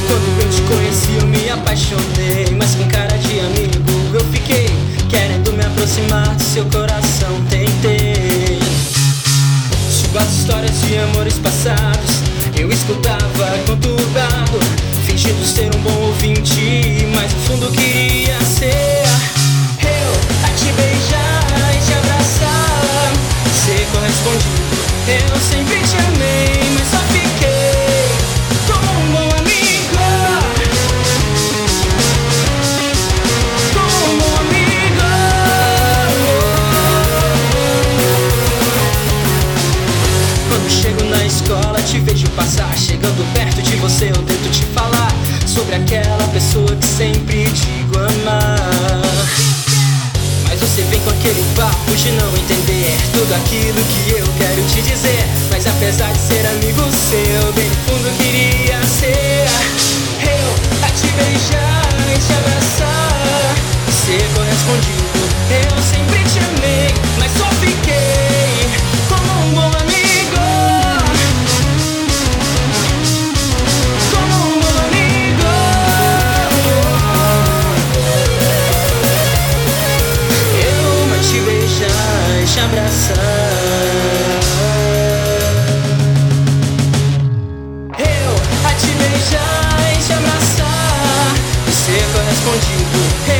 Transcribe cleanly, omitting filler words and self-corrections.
Quando eu te conheci eu me apaixonei, mas com cara de amigo eu fiquei querendo me aproximar do seu coração, tentei. Suas histórias de amores passados eu escutava conturbado, fingindo ser um bom ouvinte, mas no fundo queria ser eu a te beijar e te abraçar, ser correspondido. Eu sempre te amei, mas só fiquei como um bom amigo, como um bom amigo. Quando chego na escola te vejo passar, chegando perto de você eu tento te falar sobre aquela pessoa que sempre digo amar. Mas você vem com aquele papo de não entender tudo aquilo que eu quero te dizer. Mas apesar de ser amigo seu, bem no fundo queria ser eu a te beijar e te abraçar, ser correspondido. Eu sempre te amei, mas só fiquei como um bom amigo, como um bom amigo. Eu a te beijar e te abraçar, eu a te beijar e te abraçar, e ser correspondido.